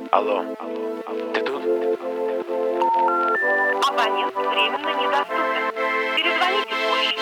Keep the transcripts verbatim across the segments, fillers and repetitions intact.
Алло, ты тут? Абонент временно недоступен. Перезвоните позже.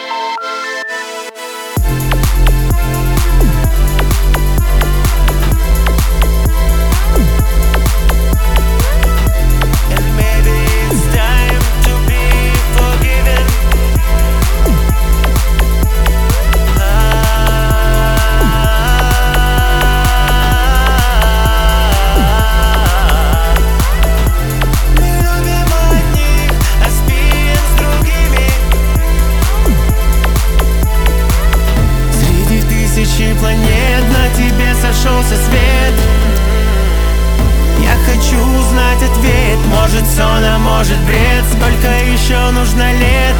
Планет, на тебе сошелся свет. Я хочу узнать ответ. Может сон, а может бред. Сколько еще нужно лет?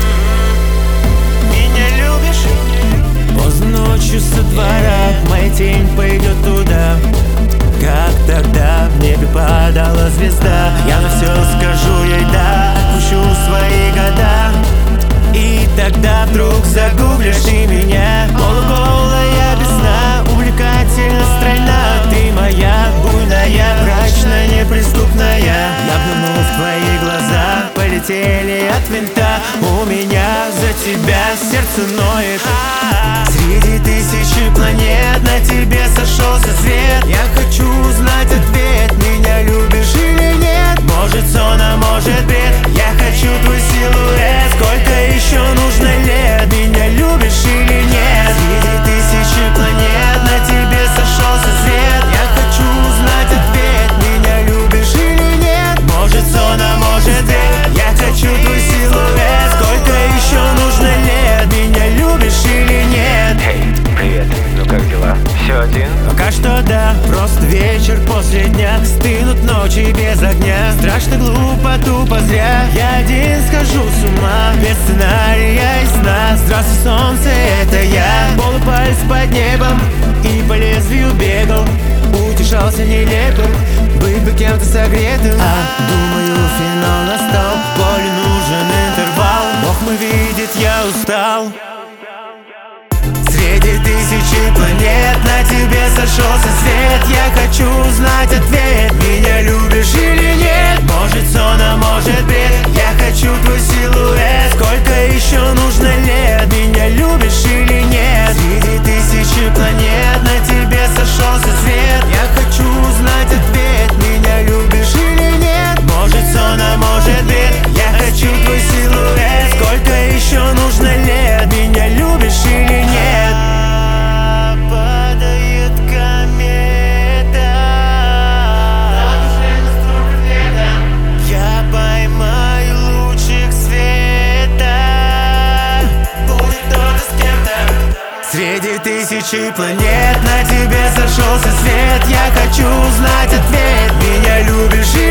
Меня любишь? Поздно ночью со двора моя тень пойдет туда, как тогда в небе падала звезда. Я на все скажу ей да, отпущу свои года. И тогда вдруг загуглишь ты меня. Полуголая без сна, увлекательно стройна. Ты моя буйная, мрачная, неприступная. Я взглянул в твои глаза, полетели от винта. У меня за тебя сердце ноет. Среди тысячи планет на тебе сошелся свет. Я хочу узнать ответ, меня любишь или нет? Может сон, а может бред. Я хочу твой силуэт. Сколько еще нужно лет? Меня любишь или нет? Среди тысячи планет на тебе сошелся свет. Я хочу узнать ответ, меня любишь или нет? Может сон, а может бред. Я хочу твой силуэт. Сколько еще нужно лет? Меня любишь или нет? Эй, привет, ну как дела? Все один? Пока что да, просто вечер после дня. Стынут ночи без огня. Страшно, глупо, тупо, зря. Я один схожу с ума, без сценария и сна. Здравствуй, солнце, это я. Полупальц под небом и по лезвию бегал. Утешался нелепым, быть бы кем-то согретым. А думаю, финал настал. В боли нужен интервал. Бог мой видит, я устал. Среди тысячи планет на тебе сошелся свет. Я хочу узнать ответ, меня любишь или нет? Может сон, а может бред. Я хочу твой силуэт. Сколько еще нужно лет? Меня любишь или нет? Среди тысячи планет на тебе сошелся свет. Я хочу узнать ответ, меня любишь или нет? Может сон, а может бред. Я хочу твой силуэт. Сколько еще нужно лет? Меня любишь или нет? Падает комета. Я поймаю лучик света. Будет кто-то с кем-то. Среди тысячи планет на тебе сошелся свет. Я хочу узнать ответ, меня любишь или